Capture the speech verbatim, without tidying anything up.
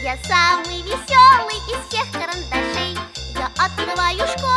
Я самый веселый из всех карандашей. Я открываю школу